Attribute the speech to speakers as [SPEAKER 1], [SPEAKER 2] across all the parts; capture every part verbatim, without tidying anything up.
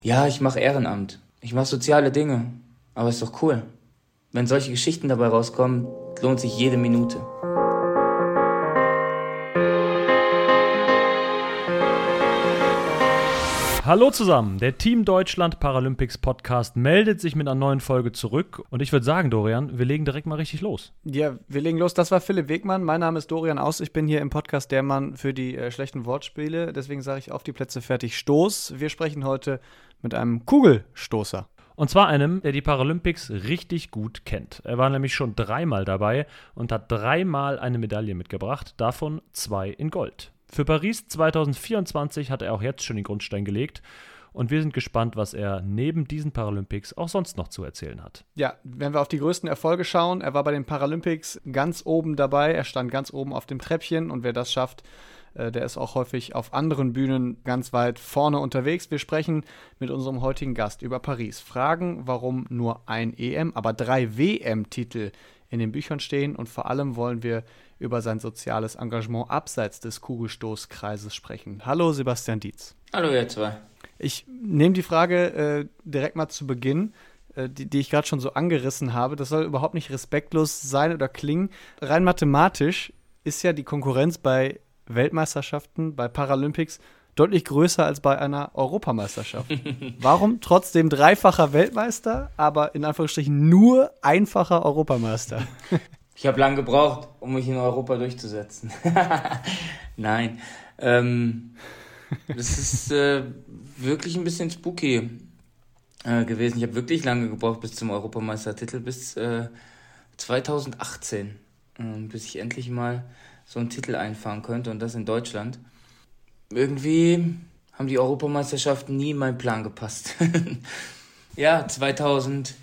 [SPEAKER 1] Ja, ich mache Ehrenamt. Ich mache soziale Dinge. Aber ist doch cool. Wenn solche Geschichten dabei rauskommen, lohnt sich jede Minute.
[SPEAKER 2] Hallo zusammen, der Team Deutschland Paralympics Podcast meldet sich mit einer neuen Folge zurück. Und ich würde sagen, Dorian, wir legen direkt mal richtig los.
[SPEAKER 3] Ja, wir legen los. Das war Philipp Wegmann. Mein Name ist Dorian Aus. Ich bin hier im Podcast der Mann für die äh, schlechten Wortspiele. Deswegen sage ich auf die Plätze fertig, Stoß. Wir sprechen heute mit einem Kugelstoßer.
[SPEAKER 2] Und zwar einem, der die Paralympics richtig gut kennt. Er war nämlich schon dreimal dabei und hat dreimal eine Medaille mitgebracht, davon zwei in Gold. Für Paris zwanzig vierundzwanzig hat er auch jetzt schon den Grundstein gelegt und wir sind gespannt, was er neben diesen Paralympics auch sonst noch zu erzählen hat.
[SPEAKER 3] Ja, wenn wir auf die größten Erfolge schauen, er war bei den Paralympics ganz oben dabei, er stand ganz oben auf dem Treppchen und wer das schafft, äh, der ist auch häufig auf anderen Bühnen ganz weit vorne unterwegs. Wir sprechen mit unserem heutigen Gast über Paris, fragen, warum nur ein E M, aber drei W M-Titel in den Büchern stehen und vor allem wollen wir über sein soziales Engagement abseits des Kugelstoßkreises sprechen. Hallo Sebastian Dietz.
[SPEAKER 1] Hallo ihr zwei.
[SPEAKER 3] Ich nehme die Frage äh, direkt mal zu Beginn, äh, die, die ich gerade schon so angerissen habe. Das soll überhaupt nicht respektlos sein oder klingen. Rein mathematisch ist ja die Konkurrenz bei Weltmeisterschaften, bei Paralympics deutlich größer als bei einer Europameisterschaft. Warum trotzdem dreifacher Weltmeister, aber in Anführungsstrichen nur einfacher Europameister?
[SPEAKER 1] Ich habe lange gebraucht, um mich in Europa durchzusetzen. Nein. Ähm, das ist äh, wirklich ein bisschen spooky äh, gewesen. Ich habe wirklich lange gebraucht bis zum Europameistertitel, bis äh, zwanzig achtzehn, äh, bis ich endlich mal so einen Titel einfahren könnte und das in Deutschland. Irgendwie haben die Europameisterschaften nie in meinen Plan gepasst. Ja, zweitausendzwölf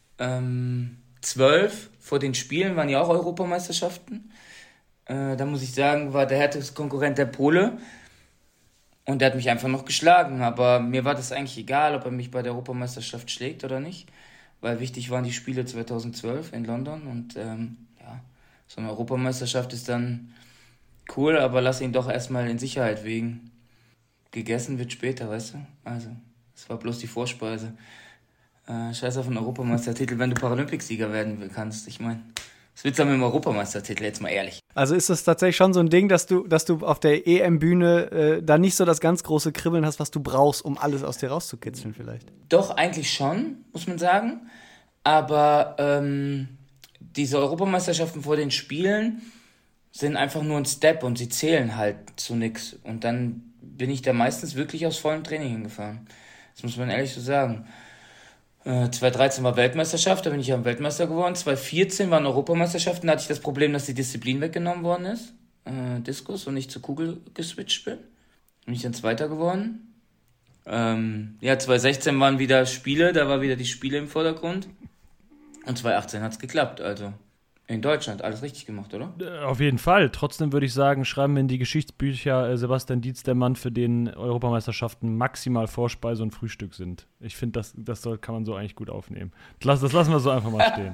[SPEAKER 1] vor den Spielen waren ja auch Europameisterschaften. Äh, da muss ich sagen, war der härteste Konkurrent der Pole. Und der hat mich einfach noch geschlagen. Aber mir war das eigentlich egal, ob er mich bei der Europameisterschaft schlägt oder nicht. Weil wichtig waren die Spiele zweitausendzwölf in London. Und ähm, ja, so eine Europameisterschaft ist dann cool, aber lass ihn doch erstmal in Sicherheit wiegen. Gegessen wird später, weißt du? Also, das war bloß die Vorspeise. Äh, Scheiß auf den Europameistertitel, wenn du Paralympicsieger werden kannst. Ich meine, was willst du mit dem Europameistertitel, jetzt mal ehrlich?
[SPEAKER 3] Also ist das tatsächlich schon so ein Ding, dass du, dass du auf der E M-Bühne äh, da nicht so das ganz große Kribbeln hast, was du brauchst, um alles aus dir rauszukitzeln vielleicht?
[SPEAKER 1] Doch, eigentlich schon, muss man sagen. Aber ähm, diese Europameisterschaften vor den Spielen sind einfach nur ein Step und sie zählen halt zu nix. Und dann bin ich da meistens wirklich aus vollem Training hingefahren. Das muss man ehrlich so sagen. Äh, zwanzig dreizehn war Weltmeisterschaft, da bin ich ja Weltmeister geworden. zwanzig vierzehn waren Europameisterschaften, da hatte ich das Problem, dass die Disziplin weggenommen worden ist. Äh, Diskus und ich zur Kugel geswitcht bin. Bin ich dann Zweiter geworden. Ähm, ja, zwanzig sechzehn waren wieder Spiele, da war wieder die Spiele im Vordergrund. Und zwanzig achtzehn hat es geklappt, also. In Deutschland, alles richtig gemacht, oder?
[SPEAKER 2] Auf jeden Fall. Trotzdem würde ich sagen, schreiben wir in die Geschichtsbücher, äh, Sebastian Dietz, der Mann, für den Europameisterschaften maximal Vorspeise und Frühstück sind. Ich finde, das, das soll, kann man so eigentlich gut aufnehmen. Das, das lassen wir so einfach mal stehen.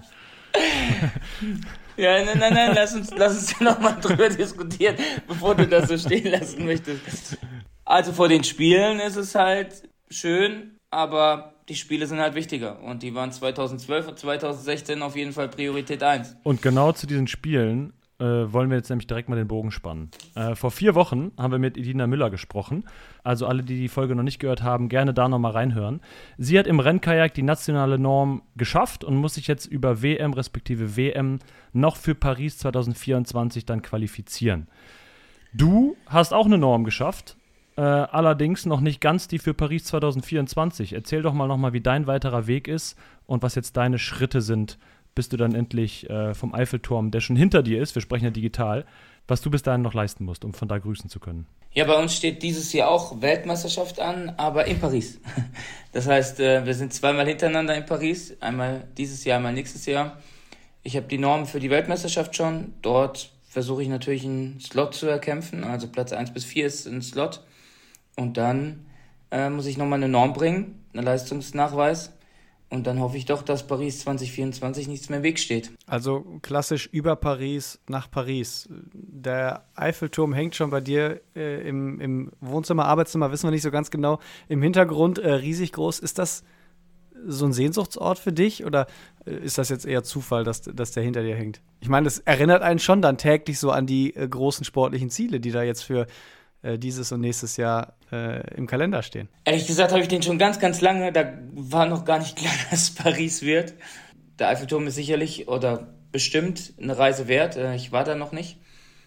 [SPEAKER 1] Ja, nein, nein, nein, lass uns, lass uns nochmal drüber diskutieren, bevor du das so stehen lassen möchtest. Also vor den Spielen ist es halt schön, aber die Spiele sind halt wichtiger und die waren zweitausendzwölf und zweitausendsechzehn auf jeden Fall Priorität eins.
[SPEAKER 2] Und genau zu diesen Spielen äh, wollen wir jetzt nämlich direkt mal den Bogen spannen. Äh, vor vier Wochen haben wir mit Edina Müller gesprochen. Also alle, die die Folge noch nicht gehört haben, gerne da nochmal reinhören. Sie hat im Rennkajak die nationale Norm geschafft und muss sich jetzt über W M respektive W M noch für Paris zwanzig vierundzwanzig dann qualifizieren. Du hast auch eine Norm geschafft. Äh, allerdings noch nicht ganz die für Paris zwanzig vierundzwanzig. Erzähl doch mal nochmal, wie dein weiterer Weg ist und was jetzt deine Schritte sind, bis du dann endlich äh, vom Eiffelturm, der schon hinter dir ist, wir sprechen ja digital, was du bis dahin noch leisten musst, um von da grüßen zu können.
[SPEAKER 1] Ja, bei uns steht dieses Jahr auch Weltmeisterschaft an, aber in Paris. Das heißt, äh, wir sind zweimal hintereinander in Paris, einmal dieses Jahr, einmal nächstes Jahr. Ich habe die Norm für die Weltmeisterschaft schon. Dort versuche ich natürlich einen Slot zu erkämpfen, also Platz eins bis vier ist ein Slot. Und dann äh, muss ich nochmal eine Norm bringen, einen Leistungsnachweis. Und dann hoffe ich doch, dass Paris zwanzig vierundzwanzig nichts mehr im Weg steht.
[SPEAKER 3] Also klassisch über Paris nach Paris. Der Eiffelturm hängt schon bei dir äh, im, im Wohnzimmer, Arbeitszimmer, wissen wir nicht so ganz genau. Im Hintergrund äh, riesig groß. Ist das so ein Sehnsuchtsort für dich oder äh, ist das jetzt eher Zufall, dass, dass der hinter dir hängt? Ich meine, das erinnert einen schon dann täglich so an die äh, großen sportlichen Ziele, die da jetzt für äh, dieses und nächstes Jahr äh, im Kalender stehen.
[SPEAKER 1] Ehrlich gesagt habe ich den schon ganz, ganz lange. Da war noch gar nicht klar, dass Paris wird. Der Eiffelturm ist sicherlich oder bestimmt eine Reise wert. Äh, ich war da noch nicht.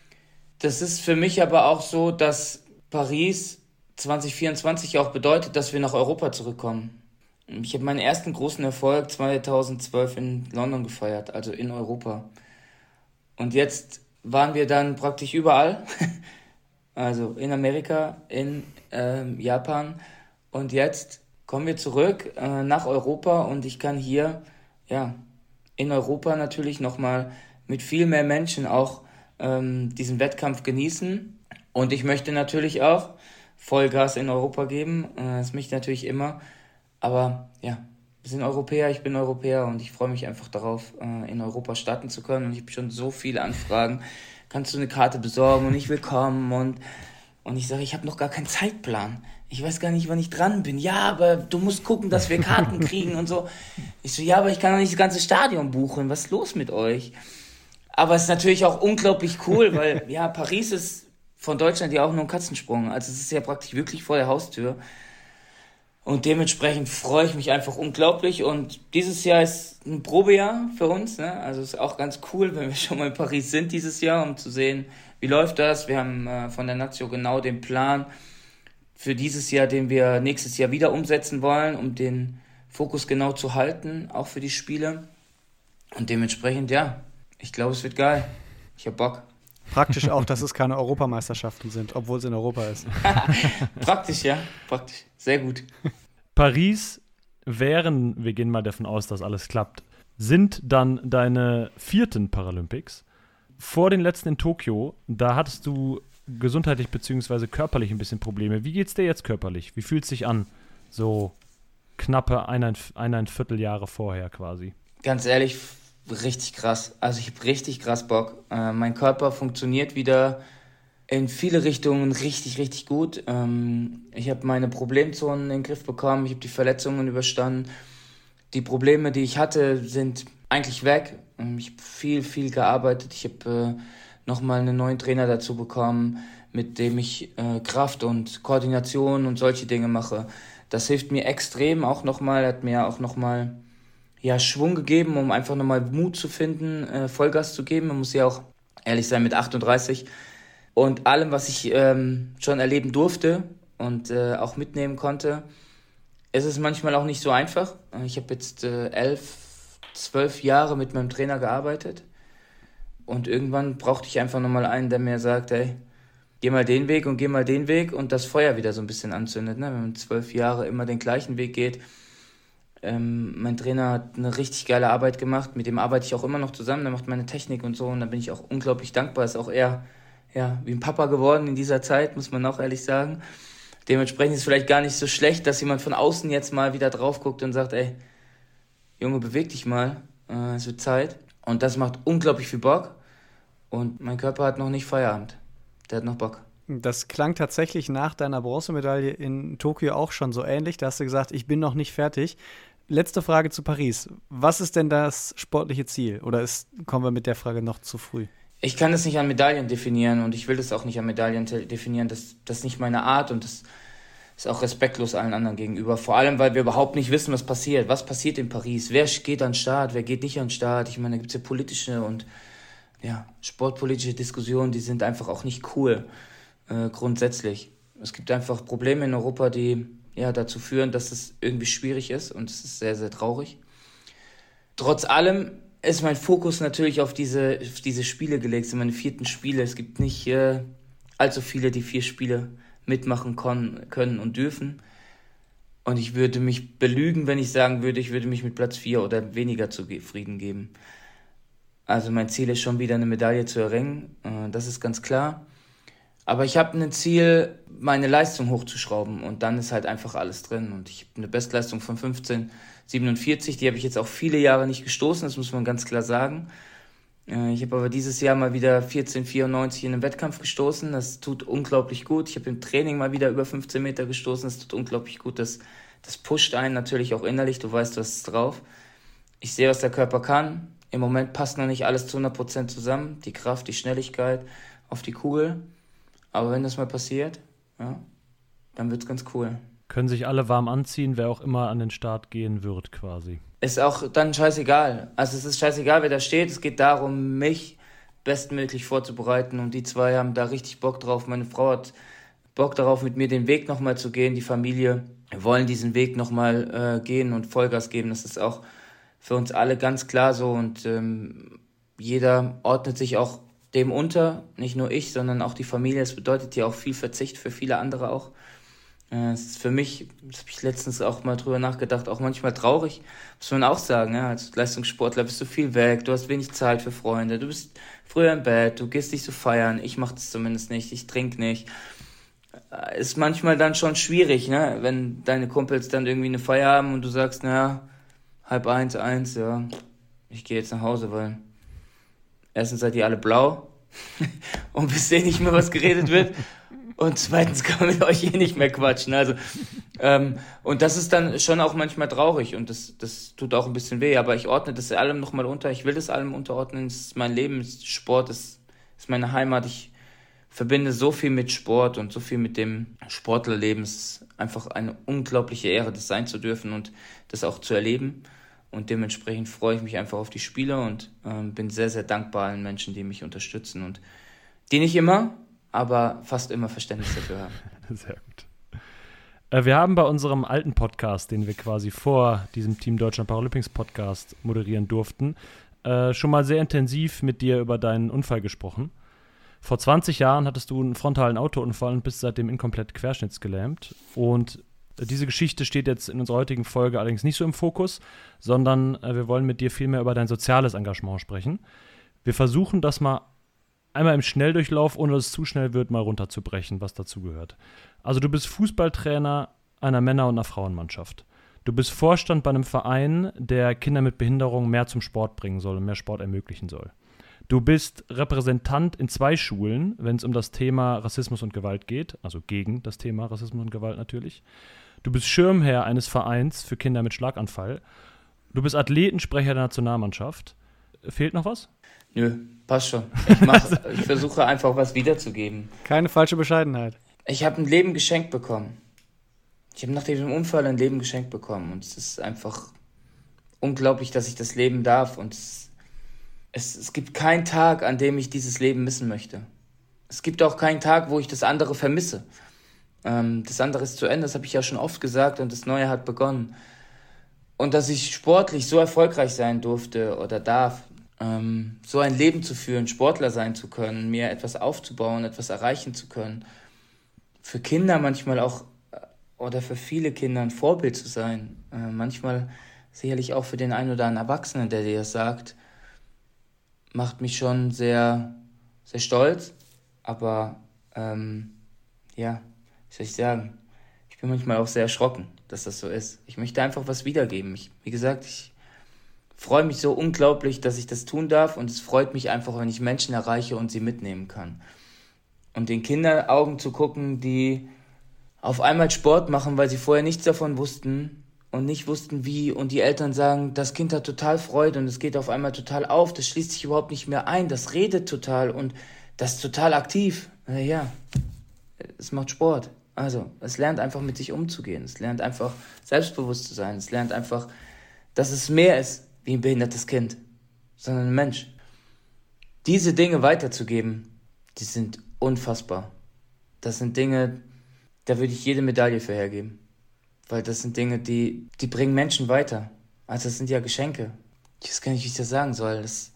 [SPEAKER 1] Das ist für mich aber auch so, dass Paris zwanzig vierundzwanzig auch bedeutet, dass wir nach Europa zurückkommen. Ich habe meinen ersten großen Erfolg zweitausendzwölf in London gefeiert, also in Europa. Und jetzt waren wir dann praktisch überall, also in Amerika, in ähm, Japan. Und jetzt kommen wir zurück äh, nach Europa und ich kann hier, ja, in Europa natürlich nochmal mit viel mehr Menschen auch ähm, diesen Wettkampf genießen. Und ich möchte natürlich auch Vollgas in Europa geben. Äh, das möchte ich natürlich immer. Aber ja, wir sind Europäer, ich bin Europäer und ich freue mich einfach darauf, in Europa starten zu können. Und ich habe schon so viele Anfragen. Kannst du eine Karte besorgen und ich will kommen? Und, und ich sage, ich habe noch gar keinen Zeitplan. Ich weiß gar nicht, wann ich dran bin. Ja, aber du musst gucken, dass wir Karten kriegen und so. Ich so, ja, aber ich kann doch nicht das ganze Stadion buchen. Was ist los mit euch? Aber es ist natürlich auch unglaublich cool, weil ja, Paris ist von Deutschland ja auch nur ein Katzensprung. Also es ist ja praktisch wirklich vor der Haustür. Und dementsprechend freue ich mich einfach unglaublich. Und dieses Jahr ist ein Probejahr für uns, ne? Also es ist auch ganz cool, wenn wir schon mal in Paris sind dieses Jahr, um zu sehen, wie läuft das. Wir haben äh, von der Nazio genau den Plan für dieses Jahr, den wir nächstes Jahr wieder umsetzen wollen, um den Fokus genau zu halten, auch für die Spiele. Und dementsprechend, ja, ich glaube, es wird geil. Ich hab Bock.
[SPEAKER 3] Praktisch auch, dass es keine Europameisterschaften sind, obwohl es in Europa ist.
[SPEAKER 1] Praktisch, ja. Praktisch. Sehr gut.
[SPEAKER 2] Paris wären, wir gehen mal davon aus, dass alles klappt, sind dann deine vierten Paralympics. Vor den letzten in Tokio, da hattest du gesundheitlich bzw. körperlich ein bisschen Probleme. Wie geht's dir jetzt körperlich? Wie fühlt es sich an? So knappe eineinviertel, eineinviertel Jahre vorher quasi.
[SPEAKER 1] Ganz ehrlich, richtig krass. Also ich habe richtig krass Bock. Äh, mein Körper funktioniert wieder in viele Richtungen richtig, richtig gut. Ähm, ich habe meine Problemzonen in den Griff bekommen. Ich habe die Verletzungen überstanden. Die Probleme, die ich hatte, sind eigentlich weg. Ähm, ich habe viel, viel gearbeitet. Ich habe äh, nochmal einen neuen Trainer dazu bekommen, mit dem ich äh, Kraft und Koordination und solche Dinge mache. Das hilft mir extrem auch nochmal. Hat mir auch nochmal ja, Schwung gegeben, um einfach nochmal Mut zu finden, äh, Vollgas zu geben. Man muss ja auch ehrlich sein, mit achtunddreißig und allem, was ich ähm, schon erleben durfte und äh, auch mitnehmen konnte, ist es manchmal auch nicht so einfach. Ich habe jetzt äh, elf, zwölf Jahre mit meinem Trainer gearbeitet und irgendwann brauchte ich einfach nochmal einen, der mir sagt, hey, geh mal den Weg und geh mal den Weg und das Feuer wieder so ein bisschen anzündet. Ne? Wenn man zwölf Jahre immer den gleichen Weg geht. Ähm, mein Trainer hat eine richtig geile Arbeit gemacht, mit dem arbeite ich auch immer noch zusammen, der macht meine Technik und so und da bin ich auch unglaublich dankbar, ist auch eher ja, wie ein Papa geworden in dieser Zeit, muss man auch ehrlich sagen. Dementsprechend ist es vielleicht gar nicht so schlecht, dass jemand von außen jetzt mal wieder drauf guckt und sagt, ey, Junge, beweg dich mal, äh, es wird Zeit. Und das macht unglaublich viel Bock und mein Körper hat noch nicht Feierabend, der hat noch Bock.
[SPEAKER 3] Das klang tatsächlich nach deiner Bronzemedaille in Tokio auch schon so ähnlich, da hast du gesagt, ich bin noch nicht fertig. Letzte Frage zu Paris. Was ist denn das sportliche Ziel? Oder ist, kommen wir mit der Frage noch zu früh?
[SPEAKER 1] Ich kann das nicht an Medaillen definieren und ich will das auch nicht an Medaillen te- definieren. Das, das ist nicht meine Art und das ist auch respektlos allen anderen gegenüber. Vor allem, weil wir überhaupt nicht wissen, was passiert. Was passiert in Paris? Wer geht an den Start? Wer geht nicht an den Start? Ich meine, da gibt es ja politische und ja, sportpolitische Diskussionen, die sind einfach auch nicht cool, äh, grundsätzlich. Es gibt einfach Probleme in Europa, die ja, dazu führen, dass es irgendwie schwierig ist und es ist sehr, sehr traurig. Trotz allem ist mein Fokus natürlich auf diese, auf diese Spiele gelegt, es sind meine vierten Spiele. Es gibt nicht äh, allzu viele, die vier Spiele mitmachen kon- können und dürfen. Und ich würde mich belügen, wenn ich sagen würde, ich würde mich mit Platz vier oder weniger zufrieden geben. Also mein Ziel ist schon wieder eine Medaille zu erringen, äh, das ist ganz klar. Aber ich habe ein Ziel, meine Leistung hochzuschrauben und dann ist halt einfach alles drin. Und ich habe eine Bestleistung von fünfzehn siebenundvierzig, die habe ich jetzt auch viele Jahre nicht gestoßen, das muss man ganz klar sagen. Ich habe aber dieses Jahr mal wieder vierzehn vierundneunzig in einem Wettkampf gestoßen, das tut unglaublich gut. Ich habe im Training mal wieder über fünfzehn Meter gestoßen, das tut unglaublich gut. Das, das pusht einen natürlich auch innerlich, du weißt, du hast es drauf. Ich sehe, was der Körper kann. Im Moment passt noch nicht alles zu hundert Prozent zusammen, die Kraft, die Schnelligkeit auf die Kugel. Aber wenn das mal passiert, ja, dann wird's ganz cool.
[SPEAKER 2] Können sich alle warm anziehen, wer auch immer an den Start gehen wird, quasi.
[SPEAKER 1] Ist auch dann scheißegal. Also es ist scheißegal, wer da steht. Es geht darum, mich bestmöglich vorzubereiten. Und die zwei haben da richtig Bock drauf. Meine Frau hat Bock darauf, mit mir den Weg nochmal zu gehen. Die Familie wollen diesen Weg nochmal äh, gehen und Vollgas geben. Das ist auch für uns alle ganz klar so. Und ähm, jeder ordnet sich auch dem unter. Nicht nur ich, sondern auch die Familie. Das bedeutet ja auch viel Verzicht für viele andere auch. Es ist für mich, das habe ich letztens auch mal drüber nachgedacht, auch manchmal traurig, muss man auch sagen. Ja? Als Leistungssportler bist du viel weg, du hast wenig Zeit für Freunde, du bist früher im Bett, du gehst nicht so feiern, ich mache das zumindest nicht, ich trinke nicht. Ist manchmal dann schon schwierig, ne? Wenn deine Kumpels dann irgendwie eine Feier haben und du sagst, naja, halb eins, eins, ja, ich gehe jetzt nach Hause, weil erstens seid ihr alle blau und bis denen nicht mehr was geredet wird. Und zweitens kann man mit euch eh nicht mehr quatschen. Also, ähm, und das ist dann schon auch manchmal traurig und das, das tut auch ein bisschen weh. Aber ich ordne das allem nochmal unter. Ich will das allem unterordnen. Es ist mein Leben, es ist Sport, es ist meine Heimat. Ich verbinde so viel mit Sport und so viel mit dem Sportlerleben. Es ist einfach eine unglaubliche Ehre, das sein zu dürfen und das auch zu erleben. Und dementsprechend freue ich mich einfach auf die Spiele und ähm, bin sehr, sehr dankbar allen Menschen, die mich unterstützen und die nicht immer, aber fast immer Verständnis dafür haben.
[SPEAKER 2] Sehr gut. Äh, wir haben bei unserem alten Podcast, den wir quasi vor diesem Team Deutschland Paralympics Podcast moderieren durften, äh, schon mal sehr intensiv mit dir über deinen Unfall gesprochen. Vor zwanzig Jahren hattest du einen frontalen Autounfall und bist seitdem inkomplett querschnittsgelähmt. Und diese Geschichte steht jetzt in unserer heutigen Folge allerdings nicht so im Fokus, sondern äh, wir wollen mit dir vielmehr über dein soziales Engagement sprechen. Wir versuchen das mal einmal im Schnelldurchlauf, ohne dass es zu schnell wird, mal runterzubrechen, was dazu gehört. Also du bist Fußballtrainer einer Männer- und einer Frauenmannschaft. Du bist Vorstand bei einem Verein, der Kinder mit Behinderung mehr zum Sport bringen soll und mehr Sport ermöglichen soll. Du bist Repräsentant in zwei Schulen, wenn es um das Thema Rassismus und Gewalt geht, also gegen das Thema Rassismus und Gewalt natürlich. Du bist Schirmherr eines Vereins für Kinder mit Schlaganfall. Du bist Athletensprecher der Nationalmannschaft. Fehlt noch was?
[SPEAKER 1] Nö, passt schon. Ich, mach, ich versuche einfach was wiederzugeben.
[SPEAKER 3] Keine falsche Bescheidenheit.
[SPEAKER 1] Ich habe ein Leben geschenkt bekommen. Ich habe nach diesem Unfall ein Leben geschenkt bekommen. Und es ist einfach unglaublich, dass ich das leben darf. Und es, es, es gibt keinen Tag, an dem ich dieses Leben missen möchte. Es gibt auch keinen Tag, wo ich das andere vermisse. Ähm, das andere ist zu Ende, das habe ich ja schon oft gesagt. Und das Neue hat begonnen. Und dass ich sportlich so erfolgreich sein durfte oder darf, ähm, so ein Leben zu führen, Sportler sein zu können, mir etwas aufzubauen, etwas erreichen zu können, für Kinder manchmal auch oder für viele Kinder ein Vorbild zu sein, äh, manchmal sicherlich auch für den einen oder anderen Erwachsenen, der dir das sagt, macht mich schon sehr, sehr stolz, aber ähm, ja, wie soll ich sagen, ich bin manchmal auch sehr erschrocken, dass das so ist. Ich möchte einfach was wiedergeben. Ich, wie gesagt, ich freue mich so unglaublich, dass ich das tun darf und es freut mich einfach, wenn ich Menschen erreiche und sie mitnehmen kann. Und den Kindern Augen zu gucken, die auf einmal Sport machen, weil sie vorher nichts davon wussten und nicht wussten wie und die Eltern sagen, das Kind hat total Freude und es geht auf einmal total auf, das schließt sich überhaupt nicht mehr ein, das redet total und das ist total aktiv. Ja, es macht Sport. Also, es lernt einfach mit sich umzugehen, es lernt einfach selbstbewusst zu sein, es lernt einfach, dass es mehr ist wie ein behindertes Kind, sondern ein Mensch. Diese Dinge weiterzugeben, die sind unfassbar. Das sind Dinge, da würde ich jede Medaille für hergeben. Weil das sind Dinge, die, die bringen Menschen weiter. Also das sind ja Geschenke. Ich weiß gar nicht, wie ich das sagen soll. Das,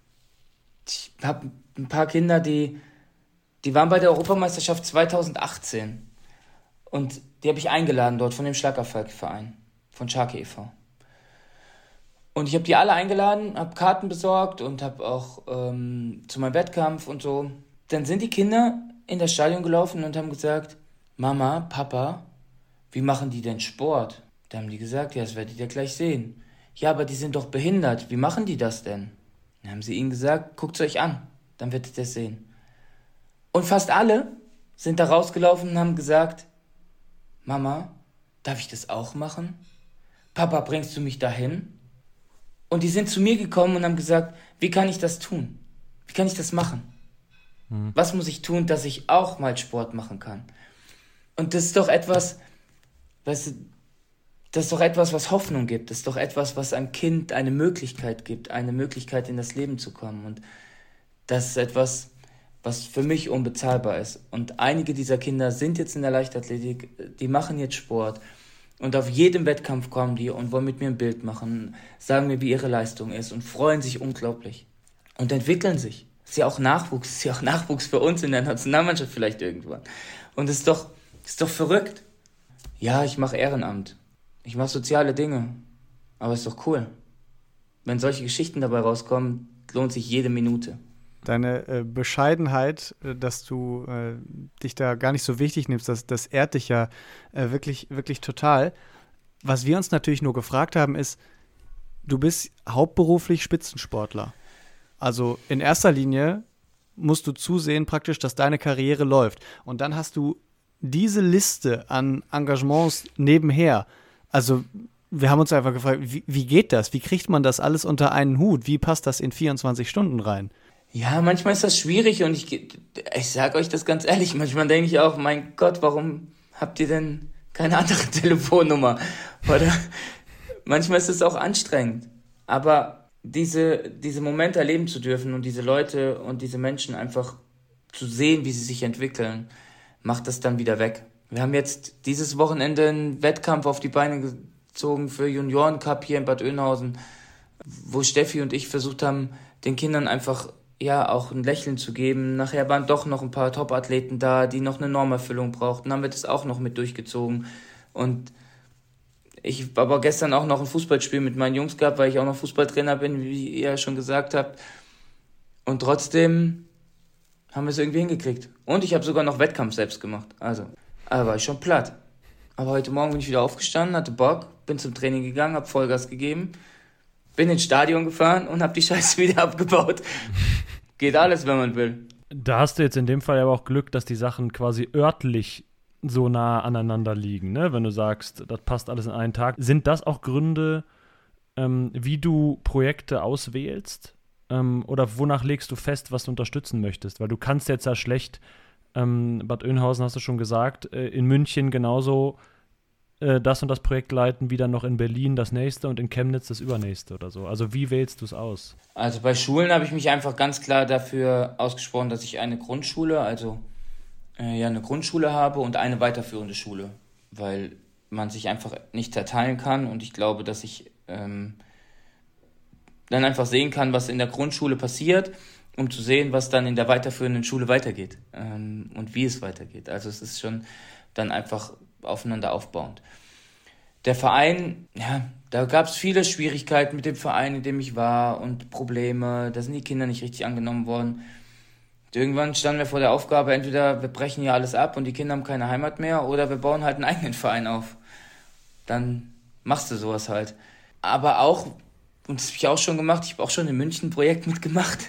[SPEAKER 1] ich habe ein paar Kinder, die, die waren bei der Europameisterschaft zweitausendachtzehn. Und die habe ich eingeladen dort von dem Schlagerfolgverein, von Schalke e V Und ich habe die alle eingeladen, habe Karten besorgt und habe auch ähm, zu meinem Wettkampf und so. Dann sind die Kinder in das Stadion gelaufen und haben gesagt, Mama, Papa, wie machen die denn Sport? Da haben die gesagt, ja, das werdet ihr gleich sehen. Ja, aber die sind doch behindert, wie machen die das denn? Dann haben sie ihnen gesagt, guckt es euch an, dann werdet ihr es sehen. Und fast alle sind da rausgelaufen und haben gesagt, Mama, darf ich das auch machen? Papa, bringst du mich dahin? Und die sind zu mir gekommen und haben gesagt, wie kann ich das tun? Wie kann ich das machen? Hm. Was muss ich tun, dass ich auch mal Sport machen kann? Und das ist doch etwas, weißt du, das ist doch etwas, was Hoffnung gibt. Das ist doch etwas, was einem Kind eine Möglichkeit gibt, eine Möglichkeit in das Leben zu kommen. Und das ist etwas, was für mich unbezahlbar ist. Und einige dieser Kinder sind jetzt in der Leichtathletik, die machen jetzt Sport. Und auf jedem Wettkampf kommen die und wollen mit mir ein Bild machen, sagen mir, wie ihre Leistung ist und freuen sich unglaublich. Und entwickeln sich. Das ist ja auch Nachwuchs, das ist ja auch Nachwuchs für uns in der Nationalmannschaft vielleicht irgendwann. Und das ist doch, das ist doch verrückt. Ja, ich mache Ehrenamt. Ich mache soziale Dinge. Aber ist doch cool. Wenn solche Geschichten dabei rauskommen, lohnt sich jede Minute.
[SPEAKER 3] Deine äh, Bescheidenheit, äh, dass du äh, dich da gar nicht so wichtig nimmst, das, das ehrt dich ja äh, wirklich, wirklich total. Was wir uns natürlich nur gefragt haben, ist, du bist hauptberuflich Spitzensportler. Also in erster Linie musst du zusehen praktisch, dass deine Karriere läuft. Und dann hast du diese Liste an Engagements nebenher. Also wir haben uns einfach gefragt, wie, wie geht das? Wie kriegt man das alles unter einen Hut? Wie passt das in vierundzwanzig Stunden rein?
[SPEAKER 1] Ja, manchmal ist das schwierig und ich, ich sage euch das ganz ehrlich, manchmal denke ich auch, mein Gott, warum habt ihr denn keine andere Telefonnummer? Oder manchmal ist es auch anstrengend. Aber diese, diese Momente erleben zu dürfen und diese Leute und diese Menschen einfach zu sehen, wie sie sich entwickeln, macht das dann wieder weg. Wir haben jetzt dieses Wochenende einen Wettkampf auf die Beine gezogen für Junioren-Cup hier in Bad Oeynhausen, wo Steffi und ich versucht haben, den Kindern einfach ja auch ein Lächeln zu geben. Nachher waren doch noch ein paar Top-Athleten da, die noch eine Normerfüllung brauchten. Dann haben wir das auch noch mit durchgezogen. Und ich habe aber gestern auch noch ein Fußballspiel mit meinen Jungs gehabt, weil ich auch noch Fußballtrainer bin, wie ihr ja schon gesagt habt. Und trotzdem haben wir es irgendwie hingekriegt. Und ich habe sogar noch Wettkampf selbst gemacht. Also, aber war ich schon platt. Aber heute Morgen bin ich wieder aufgestanden, hatte Bock, bin zum Training gegangen, habe Vollgas gegeben, bin ins Stadion gefahren und habe die Scheiße wieder abgebaut. Geht alles, wenn man will.
[SPEAKER 2] Da hast du jetzt in dem Fall aber auch Glück, dass die Sachen quasi örtlich so nah aneinander liegen, ne? Wenn du sagst, das passt alles in einen Tag. Sind das auch Gründe, ähm, wie du Projekte auswählst? Ähm, oder wonach legst du fest, was du unterstützen möchtest? Weil du kannst jetzt ja schlecht, ähm, Bad Oeynhausen hast du schon gesagt, äh, in München genauso äh, das und das Projekt leiten, wie dann noch in Berlin das nächste und in Chemnitz das übernächste oder so. Also wie wählst du es aus?
[SPEAKER 1] Also bei Schulen habe ich mich einfach ganz klar dafür ausgesprochen, dass ich eine Grundschule, also äh, ja eine Grundschule habe und eine weiterführende Schule, weil man sich einfach nicht zerteilen kann und ich glaube, dass ich ähm, dann einfach sehen kann, was in der Grundschule passiert, um zu sehen, was dann in der weiterführenden Schule weitergeht ähm, und wie es weitergeht. Also es ist schon dann einfach aufeinander aufbauend. Der Verein, ja, da gab es viele Schwierigkeiten mit dem Verein, in dem ich war und Probleme, da sind die Kinder nicht richtig angenommen worden. Und irgendwann standen wir vor der Aufgabe, entweder wir brechen hier alles ab und die Kinder haben keine Heimat mehr oder wir bauen halt einen eigenen Verein auf. Dann machst du sowas halt. Aber auch, und das habe ich auch schon gemacht, ich habe auch schon in München ein Projekt mitgemacht,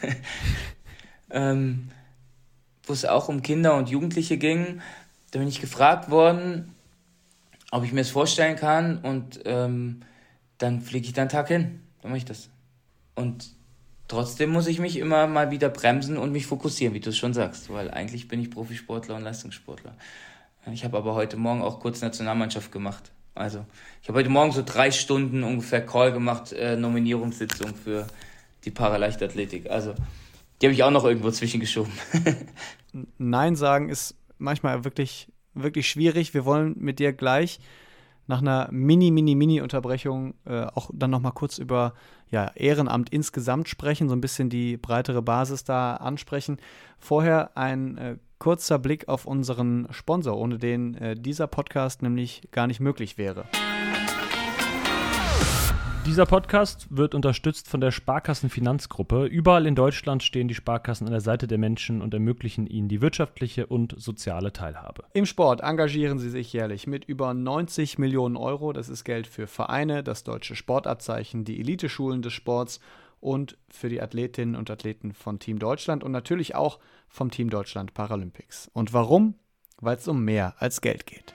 [SPEAKER 1] ähm, wo es auch um Kinder und Jugendliche ging. Da bin ich gefragt worden, ob ich mir das vorstellen kann und ähm, dann fliege ich da einen Tag hin. Dann mache ich das. Und trotzdem muss ich mich immer mal wieder bremsen und mich fokussieren, wie du es schon sagst, weil eigentlich bin ich Profisportler und Leistungssportler. Ich habe aber heute Morgen auch kurz Nationalmannschaft gemacht. Also ich habe heute Morgen so drei Stunden ungefähr Call gemacht, äh, Nominierungssitzung für die Paraleichtathletik. Also die habe ich auch noch irgendwo zwischengeschoben.
[SPEAKER 3] Nein sagen ist manchmal wirklich, wirklich schwierig. Wir wollen mit dir gleich nach einer mini, mini, mini Unterbrechung äh, auch dann nochmal kurz über ja, Ehrenamt insgesamt sprechen, so ein bisschen die breitere Basis da ansprechen. Vorher ein äh, kurzer Blick auf unseren Sponsor, ohne den äh, dieser Podcast nämlich gar nicht möglich wäre.
[SPEAKER 2] Dieser Podcast wird unterstützt von der Sparkassenfinanzgruppe. Überall in Deutschland stehen die Sparkassen an der Seite der Menschen und ermöglichen ihnen die wirtschaftliche und soziale Teilhabe.
[SPEAKER 3] Im Sport engagieren sie sich jährlich mit über neunzig Millionen Euro. Das ist Geld für Vereine, das deutsche Sportabzeichen, die Eliteschulen des Sports und für die Athletinnen und Athleten von Team Deutschland und natürlich auch vom Team Deutschland Paralympics. Und warum? Weil es um mehr als Geld geht.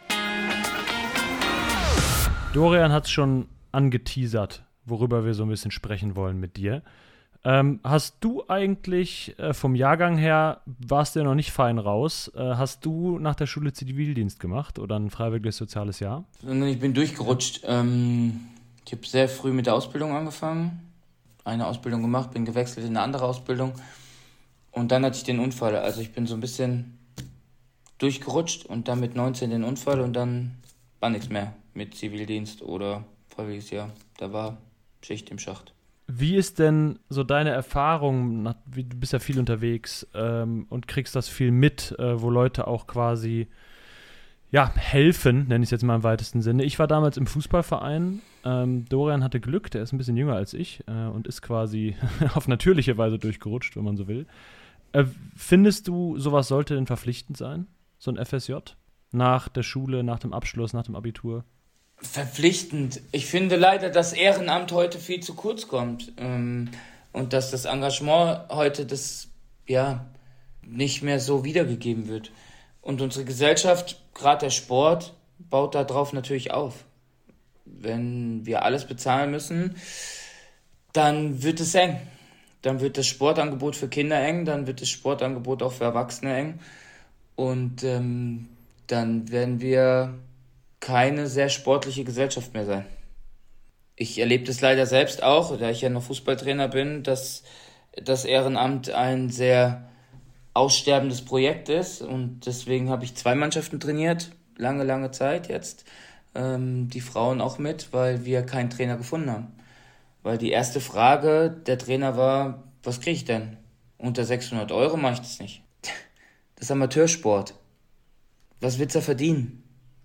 [SPEAKER 2] Dorian hat es schon angeteasert, worüber wir so ein bisschen sprechen wollen mit dir. Ähm, hast du eigentlich äh, vom Jahrgang her, warst du ja noch nicht fein raus, äh, hast du nach der Schule Zivildienst gemacht oder ein freiwilliges soziales Jahr?
[SPEAKER 1] Ich bin durchgerutscht. Ähm, ich habe sehr früh mit der Ausbildung angefangen, eine Ausbildung gemacht, bin gewechselt in eine andere Ausbildung und dann hatte ich den Unfall. Also ich bin so ein bisschen durchgerutscht und dann mit neunzehn den Unfall und dann war nichts mehr mit Zivildienst oder freiwilliges Jahr. Da war Schicht im Schacht.
[SPEAKER 2] Wie ist denn so deine Erfahrung, nach, wie, du bist ja viel unterwegs ähm, und kriegst das viel mit, äh, wo Leute auch quasi ja, helfen, nenne ich es jetzt mal im weitesten Sinne. Ich war damals im Fußballverein, ähm, Dorian hatte Glück, der ist ein bisschen jünger als ich äh, und ist quasi auf natürliche Weise durchgerutscht, wenn man so will. Äh, findest du, sowas sollte denn verpflichtend sein, so ein F S J? Nach der Schule, nach dem Abschluss, nach dem Abitur?
[SPEAKER 1] Verpflichtend. Ich finde leider, dass Ehrenamt heute viel zu kurz kommt ähm, und dass das Engagement heute das ja nicht mehr so wiedergegeben wird. Und unsere Gesellschaft, gerade der Sport, baut darauf natürlich auf. Wenn wir alles bezahlen müssen, dann wird es eng. Dann wird das Sportangebot für Kinder eng, dann wird das Sportangebot auch für Erwachsene eng. Und ähm, dann werden wir keine sehr sportliche Gesellschaft mehr sein. Ich erlebe das leider selbst auch, da ich ja noch Fußballtrainer bin, dass das Ehrenamt ein sehr aussterbendes Projekt ist und deswegen habe ich zwei Mannschaften trainiert, lange, lange Zeit jetzt, ähm, die Frauen auch mit, weil wir keinen Trainer gefunden haben. Weil die erste Frage der Trainer war, was kriege ich denn? Unter sechshundert Euro mache ich das nicht. Das ist Amateursport. Was willst du da verdienen?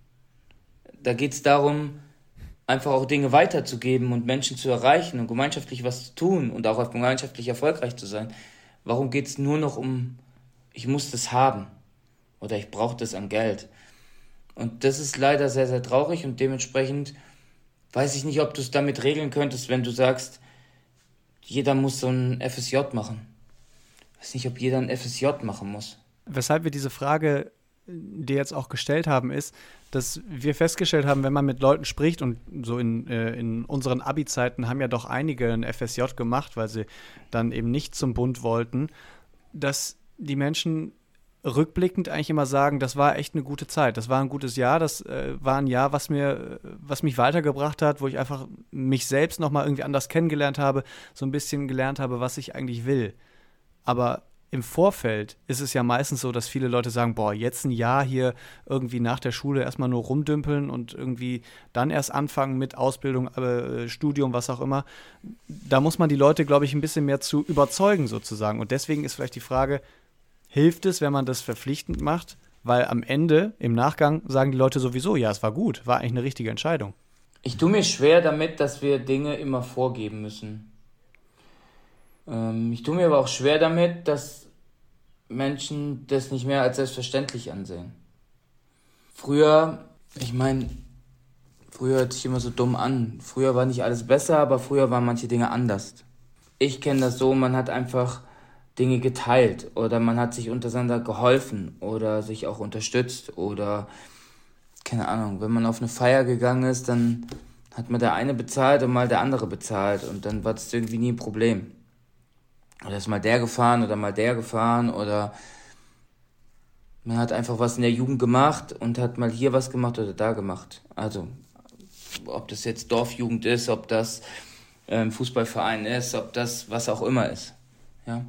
[SPEAKER 1] Da geht es darum, einfach auch Dinge weiterzugeben und Menschen zu erreichen und gemeinschaftlich was zu tun und auch gemeinschaftlich erfolgreich zu sein. Warum geht es nur noch um, ich muss das haben oder ich brauche das an Geld? Und das ist leider sehr, sehr traurig und dementsprechend weiß ich nicht, ob du es damit regeln könntest, wenn du sagst, jeder muss so ein F S J machen. Ich weiß nicht, ob jeder ein F S J machen muss.
[SPEAKER 3] Weshalb wir diese Frage dir jetzt auch gestellt haben, ist, dass wir festgestellt haben, wenn man mit Leuten spricht und so in, äh, in unseren Abi-Zeiten haben ja doch einige ein F S J gemacht, weil sie dann eben nicht zum Bund wollten, dass die Menschen rückblickend eigentlich immer sagen, das war echt eine gute Zeit, das war ein gutes Jahr, das äh, war ein Jahr, was mir, was mich weitergebracht hat, wo ich einfach mich selbst nochmal irgendwie anders kennengelernt habe, so ein bisschen gelernt habe, was ich eigentlich will. Aber im Vorfeld ist es ja meistens so, dass viele Leute sagen, boah, jetzt ein Jahr hier irgendwie nach der Schule erstmal nur rumdümpeln und irgendwie dann erst anfangen mit Ausbildung, äh, Studium, was auch immer. Da muss man die Leute, glaube ich, ein bisschen mehr zu überzeugen sozusagen. Und deswegen ist vielleicht die Frage, hilft es, wenn man das verpflichtend macht? Weil am Ende, im Nachgang, sagen die Leute sowieso, ja, es war gut, war eigentlich eine richtige Entscheidung.
[SPEAKER 1] Ich tue mir schwer damit, dass wir Dinge immer vorgeben müssen. Ich tue mir aber auch schwer damit, dass Menschen das nicht mehr als selbstverständlich ansehen. Früher, ich meine, früher hört sich immer so dumm an. Früher war nicht alles besser, aber früher waren manche Dinge anders. Ich kenne das so, man hat einfach Dinge geteilt oder man hat sich untereinander geholfen oder sich auch unterstützt oder, keine Ahnung, wenn man auf eine Feier gegangen ist, dann hat mal der eine bezahlt und mal der andere bezahlt und dann war das irgendwie nie ein Problem. Oder ist mal der gefahren oder mal der gefahren oder man hat einfach was in der Jugend gemacht und hat mal hier was gemacht oder da gemacht. Also, ob das jetzt Dorfjugend ist, ob das ähm, Fußballverein ist, ob das was auch immer ist. Ja.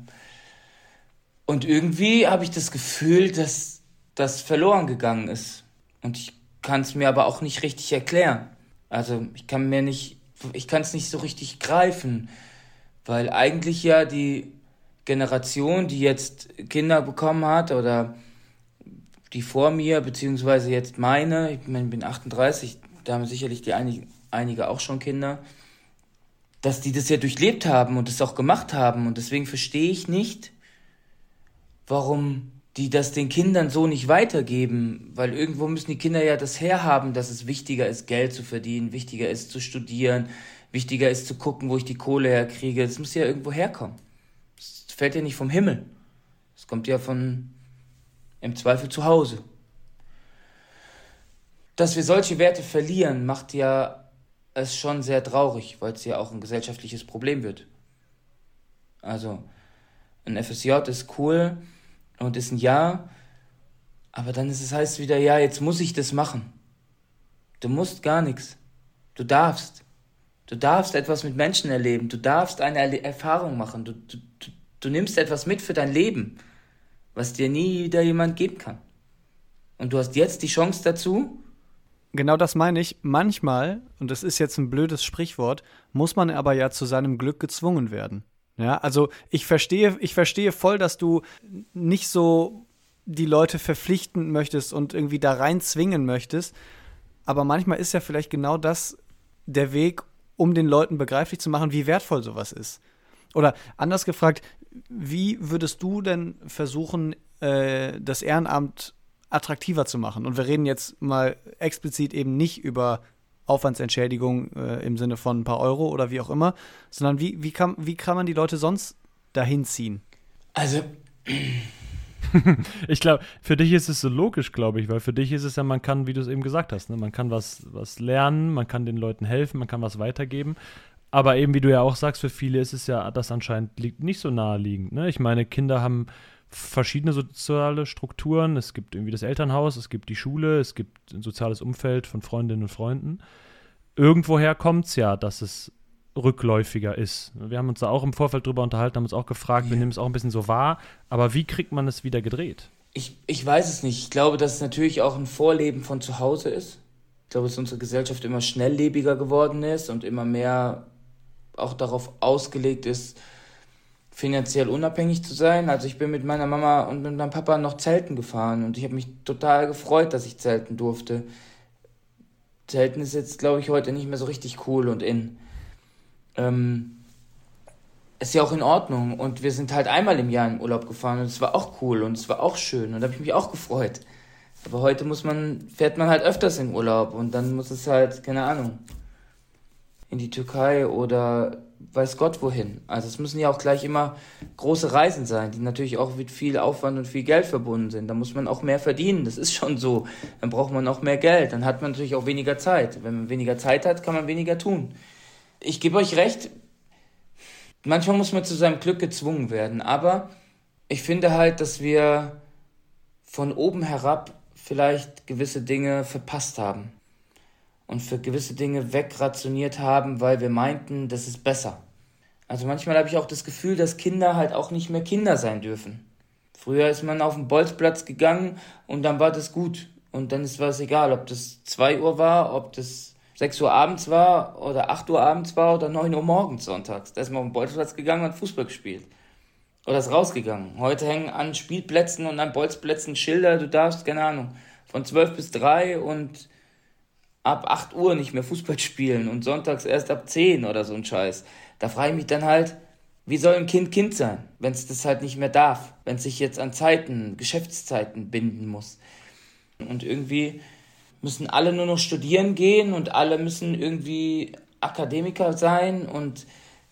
[SPEAKER 1] Und irgendwie habe ich das Gefühl, dass das verloren gegangen ist. Und ich kann es mir aber auch nicht richtig erklären. Also, ich kann mir nicht, ich kann es nicht so richtig greifen. Weil eigentlich ja die Generation, die jetzt Kinder bekommen hat oder die vor mir, beziehungsweise jetzt meine, ich bin achtunddreißig, da haben sicherlich die einig, einige auch schon Kinder, dass die das ja durchlebt haben und das auch gemacht haben. Und deswegen verstehe ich nicht, warum die das den Kindern so nicht weitergeben. Weil irgendwo müssen die Kinder ja das herhaben, dass es wichtiger ist, Geld zu verdienen, wichtiger ist zu studieren, wichtiger ist zu gucken, wo ich die Kohle herkriege. Das muss ja irgendwo herkommen. Das fällt ja nicht vom Himmel. Das kommt ja von, im Zweifel, zu Hause. Dass wir solche Werte verlieren, macht ja es schon sehr traurig, weil es ja auch ein gesellschaftliches Problem wird. Also, ein F S J ist cool und ist ein Jahr, aber dann ist es heißt wieder, ja, jetzt muss ich das machen. Du musst gar nichts. Du darfst. Du darfst etwas mit Menschen erleben. Du darfst eine Erle- Erfahrung machen. Du, du, du, du nimmst etwas mit für dein Leben, was dir nie wieder jemand geben kann. Und du hast jetzt die Chance dazu.
[SPEAKER 3] Genau das meine ich. Manchmal, und das ist jetzt ein blödes Sprichwort, muss man aber ja zu seinem Glück gezwungen werden. Ja, also ich verstehe, ich verstehe voll, dass du nicht so die Leute verpflichten möchtest und irgendwie da rein zwingen möchtest. Aber manchmal ist ja vielleicht genau das der Weg, um den Leuten begreiflich zu machen, wie wertvoll sowas ist. Oder anders gefragt, wie würdest du denn versuchen, äh, das Ehrenamt attraktiver zu machen? Und wir reden jetzt mal explizit eben nicht über Aufwandsentschädigung äh, im Sinne von ein paar Euro oder wie auch immer, sondern wie, wie, kann, wie kann man die Leute sonst dahin ziehen?
[SPEAKER 1] Also,
[SPEAKER 2] ich glaube, für dich ist es so logisch, glaube ich, weil für dich ist es ja, man kann, wie du es eben gesagt hast, ne, man kann was, was lernen, man kann den Leuten helfen, man kann was weitergeben. Aber eben, wie du ja auch sagst, für viele ist es ja das anscheinend liegt nicht so naheliegend. Ne? Ich meine, Kinder haben verschiedene soziale Strukturen. Es gibt irgendwie das Elternhaus, es gibt die Schule, es gibt ein soziales Umfeld von Freundinnen und Freunden. Irgendwoher kommt es ja, dass es rückläufiger ist. Wir haben uns da auch im Vorfeld drüber unterhalten, haben uns auch gefragt, ja. Wir nehmen es auch ein bisschen so wahr, aber wie kriegt man es wieder gedreht?
[SPEAKER 1] Ich, ich weiß es nicht. Ich glaube, dass es natürlich auch ein Vorleben von zu Hause ist. Ich glaube, dass unsere Gesellschaft immer schnelllebiger geworden ist und immer mehr auch darauf ausgelegt ist, finanziell unabhängig zu sein. Also ich bin mit meiner Mama und mit meinem Papa noch Zelten gefahren und ich habe mich total gefreut, dass ich zelten durfte. Zelten ist jetzt, glaube ich, heute nicht mehr so richtig cool und in. Ähm, ist ja auch in Ordnung und wir sind halt einmal im Jahr in Urlaub gefahren und es war auch cool und es war auch schön und da habe ich mich auch gefreut. Aber heute muss man, fährt man halt öfters in Urlaub und dann muss es halt, keine Ahnung, in die Türkei oder weiß Gott wohin. Also es müssen ja auch gleich immer große Reisen sein, die natürlich auch mit viel Aufwand und viel Geld verbunden sind. Da muss man auch mehr verdienen, das ist schon so. Dann braucht man auch mehr Geld, dann hat man natürlich auch weniger Zeit. Wenn man weniger Zeit hat, kann man weniger tun. Ich gebe euch recht, manchmal muss man zu seinem Glück gezwungen werden, aber ich finde halt, dass wir von oben herab vielleicht gewisse Dinge verpasst haben. Und für gewisse Dinge wegrationiert haben, weil wir meinten, das ist besser. Also manchmal habe ich auch das Gefühl, dass Kinder halt auch nicht mehr Kinder sein dürfen. Früher ist man auf den Bolzplatz gegangen und dann war das gut. Und dann ist es egal, ob das zwei Uhr war, ob das sechs Uhr abends war oder acht Uhr abends war oder neun Uhr morgens sonntags. Da ist man auf den Bolzplatz gegangen und hat Fußball gespielt. Oder ist rausgegangen. Heute hängen an Spielplätzen und an Bolzplätzen Schilder, du darfst, keine Ahnung, von zwölf bis drei und ab acht Uhr nicht mehr Fußball spielen und sonntags erst ab zehn oder so ein Scheiß. Da frage ich mich dann halt, wie soll ein Kind Kind sein, wenn es das halt nicht mehr darf, wenn es sich jetzt an Zeiten, Geschäftszeiten binden muss. Und irgendwie müssen alle nur noch studieren gehen und alle müssen irgendwie Akademiker sein und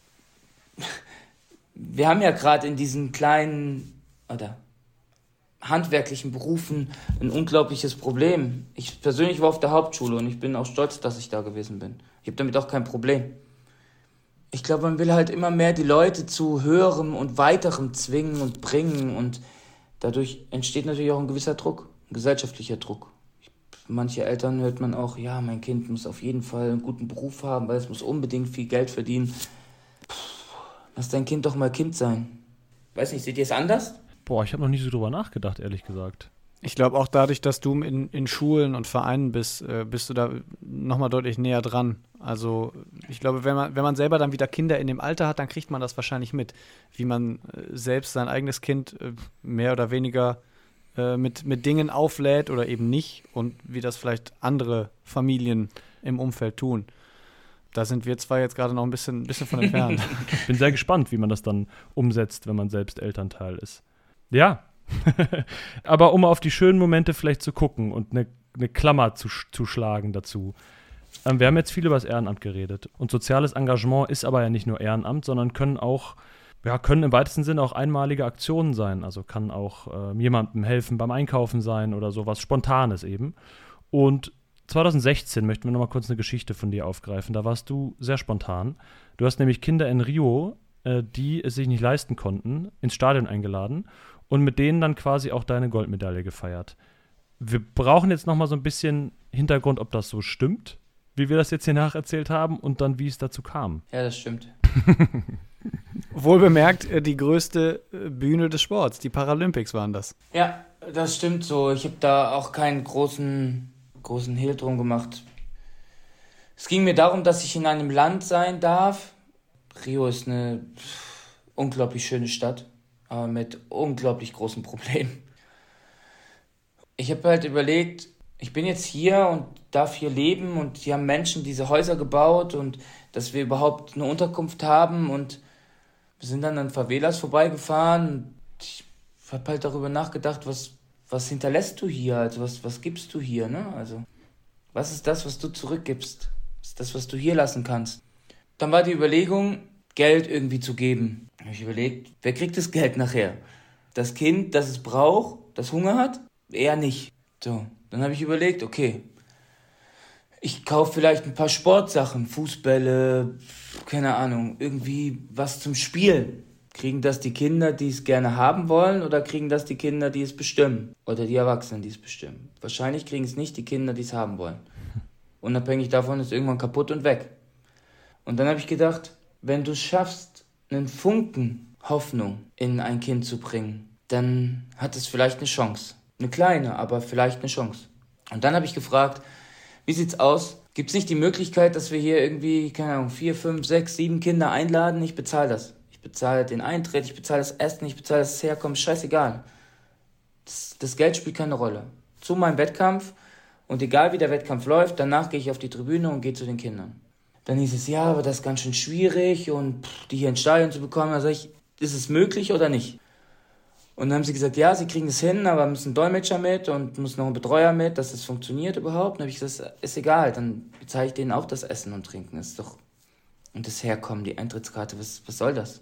[SPEAKER 1] wir haben ja gerade in diesen kleinen, oder handwerklichen Berufen ein unglaubliches Problem. Ich persönlich war auf der Hauptschule und ich bin auch stolz, dass ich da gewesen bin. Ich habe damit auch kein Problem. Ich glaube, man will halt immer mehr die Leute zu höherem und weiterem zwingen und bringen und dadurch entsteht natürlich auch ein gewisser Druck, ein gesellschaftlicher Druck. Manche Eltern hört man auch, ja, mein Kind muss auf jeden Fall einen guten Beruf haben, weil es muss unbedingt viel Geld verdienen. Puh, lass dein Kind doch mal Kind sein. Weiß nicht, seht ihr es anders?
[SPEAKER 2] Boah, ich habe noch nie so drüber nachgedacht, ehrlich gesagt.
[SPEAKER 3] Ich glaube auch dadurch, dass du in, in Schulen und Vereinen bist, äh, bist du da nochmal deutlich näher dran. Also ich glaube, wenn man, wenn man selber dann wieder Kinder in dem Alter hat, dann kriegt man das wahrscheinlich mit, wie man äh, selbst sein eigenes Kind äh, mehr oder weniger äh, mit, mit Dingen auflädt oder eben nicht und wie das vielleicht andere Familien im Umfeld tun. Da sind wir zwar jetzt gerade noch ein bisschen, bisschen von entfernt.
[SPEAKER 2] Ich bin sehr gespannt, wie man das dann umsetzt, wenn man selbst Elternteil ist. Ja, aber um auf die schönen Momente vielleicht zu gucken und eine, eine Klammer zu, zu schlagen dazu. Ähm, wir haben jetzt viel über das Ehrenamt geredet. Und soziales Engagement ist aber ja nicht nur Ehrenamt, sondern können auch, ja, können im weitesten Sinne auch einmalige Aktionen sein. Also kann auch äh, jemandem helfen beim Einkaufen sein oder sowas Spontanes eben. Und zwanzig sechzehn möchten wir nochmal kurz eine Geschichte von dir aufgreifen. Da warst du sehr spontan. Du hast nämlich Kinder in Rio, äh, die es sich nicht leisten konnten, ins Stadion eingeladen und mit denen dann quasi auch deine Goldmedaille gefeiert. Wir brauchen jetzt nochmal so ein bisschen Hintergrund, ob das so stimmt, wie wir das jetzt hier nacherzählt haben und dann, wie es dazu kam.
[SPEAKER 1] Ja, das stimmt.
[SPEAKER 3] Wohlbemerkt, die größte Bühne des Sports, die Paralympics waren das.
[SPEAKER 1] Ja, das stimmt so. Ich habe da auch keinen großen, großen Hehl drum gemacht. Es ging mir darum, dass ich in einem Land sein darf. Rio ist eine unglaublich schöne Stadt, aber mit unglaublich großen Problemen. Ich habe halt überlegt, ich bin jetzt hier und darf hier leben und hier haben Menschen diese Häuser gebaut und dass wir überhaupt eine Unterkunft haben und wir sind dann an Favelas vorbeigefahren und ich habe halt darüber nachgedacht, was, was hinterlässt du hier, also was, was gibst du hier, ne? Also was ist das, was du zurückgibst? Was ist das, was du hier lassen kannst? Dann war die Überlegung, Geld irgendwie zu geben. Da habe ich überlegt, wer kriegt das Geld nachher? Das Kind, das es braucht, das Hunger hat? Eher nicht. So, dann habe ich überlegt, okay, ich kaufe vielleicht ein paar Sportsachen, Fußbälle, keine Ahnung, irgendwie was zum Spielen. Kriegen das die Kinder, die es gerne haben wollen, oder kriegen das die Kinder, die es bestimmen? Oder die Erwachsenen, die es bestimmen? Wahrscheinlich kriegen es nicht die Kinder, die es haben wollen. Unabhängig davon ist es irgendwann kaputt und weg. Und dann habe ich gedacht, wenn du es schaffst, einen Funken Hoffnung in ein Kind zu bringen, dann hat es vielleicht eine Chance. Eine kleine, aber vielleicht eine Chance. Und dann habe ich gefragt, wie sieht's aus? Gibt es nicht die Möglichkeit, dass wir hier irgendwie, keine Ahnung, vier, fünf, sechs, sieben Kinder einladen? Ich bezahle das. Ich bezahle den Eintritt, ich bezahle das Essen, ich bezahle das Herkommen, scheißegal. Das, das Geld spielt keine Rolle. Zu meinem Wettkampf und egal wie der Wettkampf läuft, danach gehe ich auf die Tribüne und gehe zu den Kindern. Dann hieß es, ja, aber das ist ganz schön schwierig und pff, die hier ins Stadion zu bekommen. Da sag ich, ist es möglich oder nicht? Und dann haben sie gesagt, ja, sie kriegen es hin, aber müssen einen Dolmetscher mit und müssen noch einen Betreuer mit, dass das funktioniert überhaupt. Und dann habe ich gesagt, ist egal, dann bezahle ich denen auch das Essen und Trinken. Das ist doch, und das Herkommen, die Eintrittskarte, was, was soll das?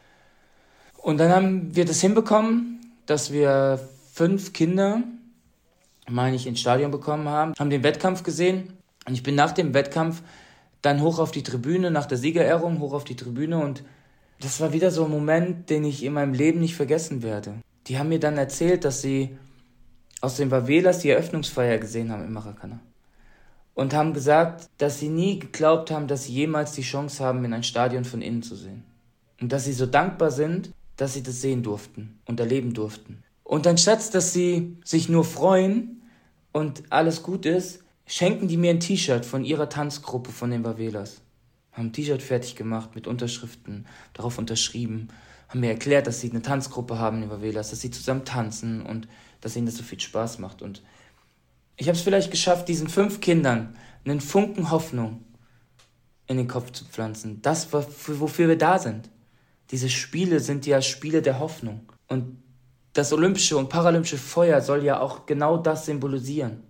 [SPEAKER 1] Und dann haben wir das hinbekommen, dass wir fünf Kinder, meine ich, ins Stadion bekommen haben, haben den Wettkampf gesehen. Und ich bin nach dem Wettkampf dann hoch auf die Tribüne, nach der Siegerehrung hoch auf die Tribüne und das war wieder so ein Moment, den ich in meinem Leben nicht vergessen werde. Die haben mir dann erzählt, dass sie aus den Favelas die Eröffnungsfeier gesehen haben im Maracana. Und haben gesagt, dass sie nie geglaubt haben, dass sie jemals die Chance haben, in ein Stadion von innen zu sehen. Und dass sie so dankbar sind, dass sie das sehen durften und erleben durften. Und anstatt, dass sie sich nur freuen und alles gut ist, schenken die mir ein T-Shirt von ihrer Tanzgruppe von den Favelas. Haben ein T-Shirt fertig gemacht mit Unterschriften, darauf unterschrieben, haben mir erklärt, dass sie eine Tanzgruppe haben in Favelas, dass sie zusammen tanzen und dass ihnen das so viel Spaß macht. Und ich habe es vielleicht geschafft, diesen fünf Kindern einen Funken Hoffnung in den Kopf zu pflanzen. Das, wofür wir da sind. Diese Spiele sind ja Spiele der Hoffnung. Und das olympische und paralympische Feuer soll ja auch genau das symbolisieren.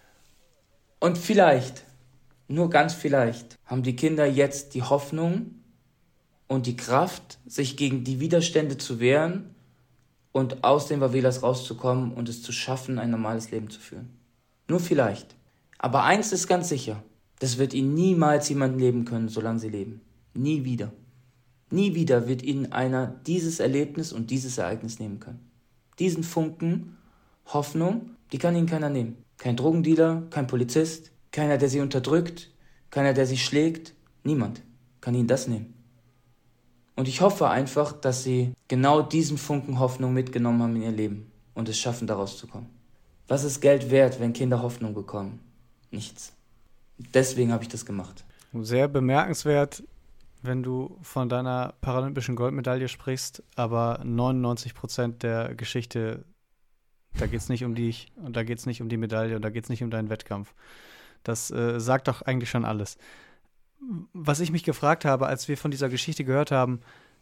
[SPEAKER 1] Und vielleicht, nur ganz vielleicht, haben die Kinder jetzt die Hoffnung und die Kraft, sich gegen die Widerstände zu wehren und aus den Favelas rauszukommen und es zu schaffen, ein normales Leben zu führen. Nur vielleicht. Aber eins ist ganz sicher, das wird ihnen niemals jemand leben können, solange sie leben. Nie wieder. Nie wieder wird ihnen einer dieses Erlebnis und dieses Ereignis nehmen können. Diesen Funken Hoffnung, die kann ihnen keiner nehmen. Kein Drogendealer, kein Polizist, keiner, der sie unterdrückt, keiner, der sie schlägt, niemand kann ihnen das nehmen. Und ich hoffe einfach, dass sie genau diesen Funken Hoffnung mitgenommen haben in ihr Leben und es schaffen, da rauszukommen. Was ist Geld wert, wenn Kinder Hoffnung bekommen? Nichts. Deswegen habe ich das gemacht.
[SPEAKER 3] Sehr bemerkenswert, wenn du von deiner paralympischen Goldmedaille sprichst, aber neunundneunzig Prozent der Geschichte, da geht es nicht um dich und da geht es nicht um die Medaille und da geht es nicht um deinen Wettkampf. Das äh, sagt doch eigentlich schon alles. was ich mich gefragt habe, als wir von dieser Geschichte gehört haben,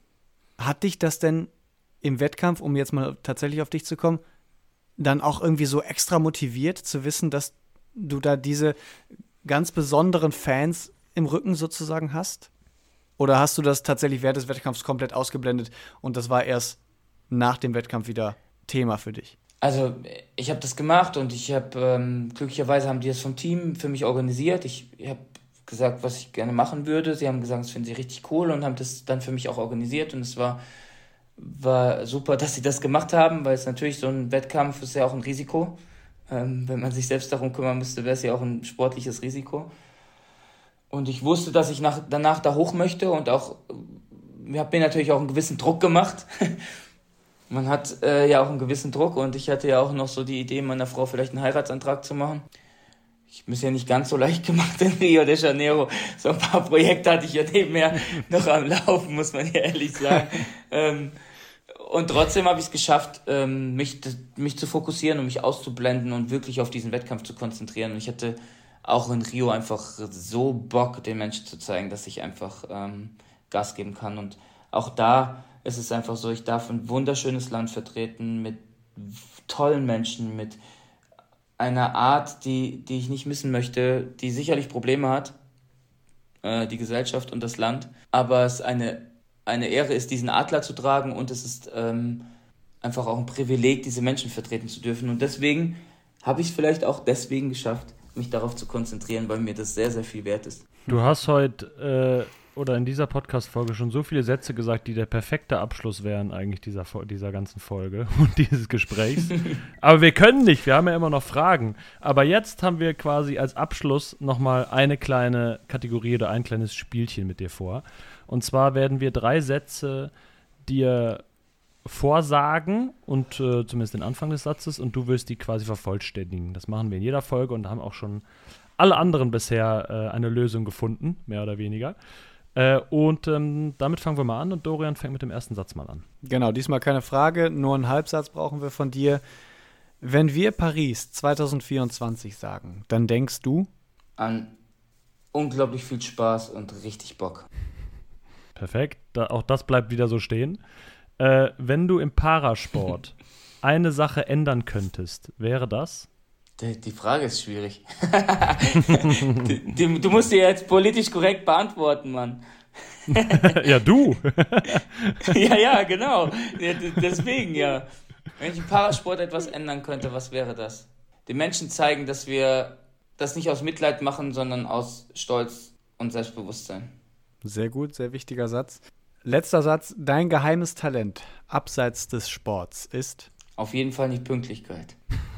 [SPEAKER 3] hat dich das denn im Wettkampf, um jetzt mal tatsächlich auf dich zu kommen, dann auch irgendwie so extra motiviert zu wissen, dass du da diese ganz besonderen Fans im Rücken sozusagen hast? Oder hast du das tatsächlich während des Wettkampfs komplett ausgeblendet und das war erst nach dem Wettkampf wieder Thema für dich?
[SPEAKER 1] Also ich habe das gemacht und ich habe, ähm, glücklicherweise haben die das vom Team für mich organisiert. Ich, ich habe gesagt, was ich gerne machen würde. Sie haben gesagt, das finden sie richtig cool und haben das dann für mich auch organisiert. Und es war, war super, dass sie das gemacht haben, weil es natürlich so ein Wettkampf ist ja auch ein Risiko. Ähm, wenn man sich selbst darum kümmern müsste, wäre es ja auch ein sportliches Risiko. Und ich wusste, dass ich nach, danach da hoch möchte und auch, ich habe mir natürlich auch einen gewissen Druck gemacht. Man hat äh, ja auch einen gewissen Druck und ich hatte ja auch noch so die Idee, meiner Frau vielleicht einen Heiratsantrag zu machen. Ich habe es ja nicht ganz so leicht gemacht in Rio de Janeiro. So ein paar Projekte hatte ich ja nebenher noch am Laufen, muss man ja ehrlich sagen. ähm, und trotzdem habe ich es geschafft, ähm, mich, mich zu fokussieren und mich auszublenden und wirklich auf diesen Wettkampf zu konzentrieren. Und ich hatte auch in Rio einfach so Bock, den Menschen zu zeigen, dass ich einfach ähm, Gas geben kann. Und auch da ist es einfach so, ich darf ein wunderschönes Land vertreten mit tollen Menschen, mit einer Art, die, die ich nicht missen möchte, die sicherlich Probleme hat, äh, die Gesellschaft und das Land, aber es eine, eine Ehre ist, diesen Adler zu tragen und es ist ähm, einfach auch ein Privileg, diese Menschen vertreten zu dürfen und deswegen habe ich es vielleicht auch deswegen geschafft, mich darauf zu konzentrieren, weil mir das sehr, sehr viel wert ist.
[SPEAKER 2] Du hast heute äh, oder in dieser Podcast-Folge schon so viele Sätze gesagt, die der perfekte Abschluss wären eigentlich dieser, dieser ganzen Folge und dieses Gesprächs. Aber wir können nicht, wir haben ja immer noch Fragen. Aber jetzt haben wir quasi als Abschluss nochmal eine kleine Kategorie oder ein kleines Spielchen mit dir vor. Und zwar werden wir drei Sätze dir vorsagen und äh, zumindest den Anfang des Satzes und du wirst die quasi vervollständigen. Das machen wir in jeder Folge und haben auch schon alle anderen bisher äh, eine Lösung gefunden, mehr oder weniger. Äh, und ähm, damit fangen wir mal an und Dorian fängt mit dem ersten Satz mal an.
[SPEAKER 3] Genau, diesmal keine Frage, nur einen Halbsatz brauchen wir von dir. Wenn wir Paris zwanzig vierundzwanzig sagen, dann denkst du?
[SPEAKER 1] An unglaublich viel Spaß und richtig Bock.
[SPEAKER 2] Perfekt, da, auch das bleibt wieder so stehen. Äh, wenn du im Parasport eine Sache ändern könntest, wäre das?
[SPEAKER 1] Die, die Frage ist schwierig. die, die, du musst die jetzt politisch korrekt beantworten, Mann.
[SPEAKER 2] Ja, du.
[SPEAKER 1] ja, ja, genau. Ja, deswegen, ja. Wenn ich im Parasport etwas ändern könnte, was wäre das? Den Menschen zeigen, dass wir das nicht aus Mitleid machen, sondern aus Stolz und Selbstbewusstsein. Sehr
[SPEAKER 3] gut, sehr wichtiger Satz. Letzter Satz. Dein geheimes Talent abseits des Sports ist?
[SPEAKER 1] Auf jeden Fall nicht Pünktlichkeit.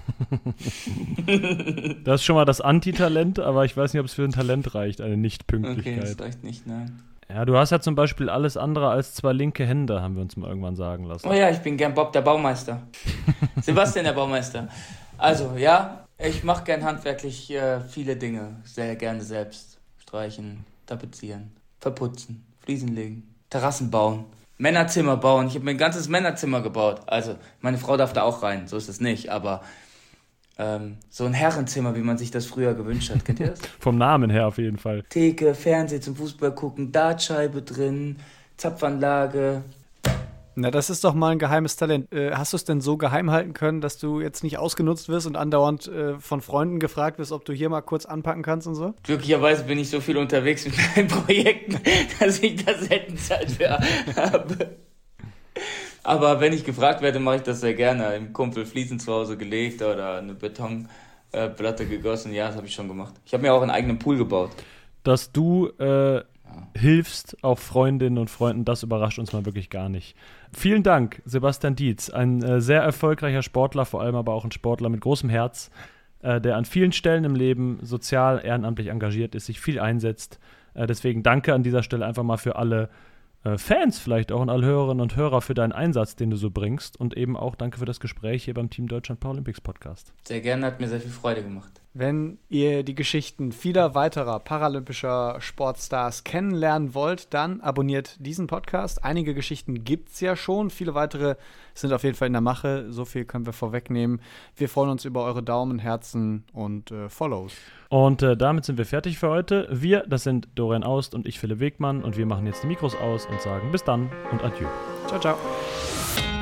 [SPEAKER 2] Das ist schon mal das Antitalent, aber ich weiß nicht, ob es für ein Talent reicht, eine Nicht-Pünktlichkeit.
[SPEAKER 1] Okay, das reicht nicht, nein.
[SPEAKER 2] Ja, du hast ja zum Beispiel alles andere als zwei linke Hände, haben wir uns mal irgendwann sagen lassen.
[SPEAKER 1] Oh ja, ich bin gern Bob, der Baumeister. Sebastian, der Baumeister. Also, ja, ich mache gern handwerklich äh, viele Dinge. Sehr gerne selbst. Streichen, tapezieren, verputzen, Fliesen legen, Terrassen bauen, Männerzimmer bauen. Ich habe mir ein ganzes Männerzimmer gebaut. Also, meine Frau darf da auch rein, so ist es nicht, aber ähm, so ein Herrenzimmer, wie man sich das früher gewünscht hat. Kennt ihr das?
[SPEAKER 2] Vom Namen her auf jeden Fall.
[SPEAKER 1] Theke, Fernseh zum Fußball gucken, Dartscheibe drin, Zapfanlage.
[SPEAKER 3] Na, das ist doch mal ein geheimes Talent. Äh, hast du es denn so geheim halten können, dass du jetzt nicht ausgenutzt wirst und andauernd äh, von Freunden gefragt wirst, ob du hier mal kurz anpacken kannst und so?
[SPEAKER 1] Glücklicherweise bin ich so viel unterwegs mit meinen Projekten, dass ich da selten Zeit für habe. Aber wenn ich gefragt werde, mache ich das sehr gerne. Im Kumpel Fliesen zu Hause gelegt oder eine Betonplatte gegossen. Ja, das habe ich schon gemacht. Ich habe mir auch einen eigenen Pool gebaut.
[SPEAKER 2] Dass du äh, ja. hilfst, auch Freundinnen und Freunden, das überrascht uns mal wirklich gar nicht. Vielen Dank, Sebastian Dietz. Ein äh, sehr erfolgreicher Sportler, vor allem aber auch ein Sportler mit großem Herz, äh, der an vielen Stellen im Leben sozial, ehrenamtlich engagiert ist, sich viel einsetzt. Äh, deswegen danke an dieser Stelle einfach mal für alle Fans vielleicht auch und alle Hörerinnen und Hörer für deinen Einsatz, den du so bringst und eben auch danke für das Gespräch hier beim Team Deutschland Paralympics Podcast.
[SPEAKER 1] Sehr gerne, hat mir sehr viel Freude gemacht.
[SPEAKER 3] Wenn ihr die Geschichten vieler weiterer paralympischer Sportstars kennenlernen wollt, dann abonniert diesen Podcast. Einige Geschichten gibt es ja schon, viele weitere sind auf jeden Fall in der Mache. So viel können wir vorwegnehmen. Wir freuen uns über eure Daumen, Herzen und äh, Follows.
[SPEAKER 2] Und äh, damit sind wir fertig für heute. Wir, das sind Dorian Aust und ich, Philipp Wegmann. Und wir machen jetzt die Mikros aus und sagen bis dann und adieu.
[SPEAKER 3] Ciao, ciao.